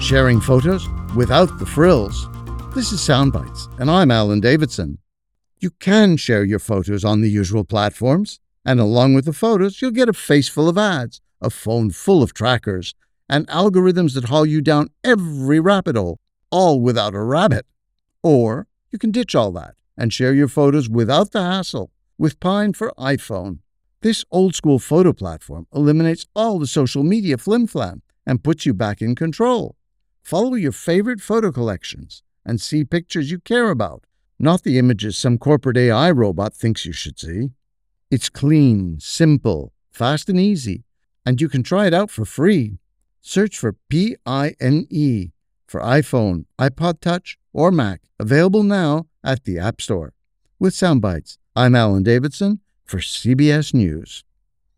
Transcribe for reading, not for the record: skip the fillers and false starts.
sharing photos without the frills. This is Soundbites, and I'm Alan Davidson. You can share your photos on the usual platforms, and along with the photos, you'll get a face full of ads, a phone full of trackers, and algorithms that haul you down every rabbit hole, all without a rabbit. Or you can ditch all that and share your photos without the hassle with Pine for iPhone. This old-school photo platform eliminates all the social media flim-flam and puts you back in control. Follow your favorite photo collections and see pictures you care about, not the images some corporate AI robot thinks you should see. It's clean, simple, fast and easy, and you can try it out for free. Search for P-I-N-E for iPhone, iPod Touch, or Mac, available now at the App Store. With Soundbites, I'm Alan Davidson for CBS News.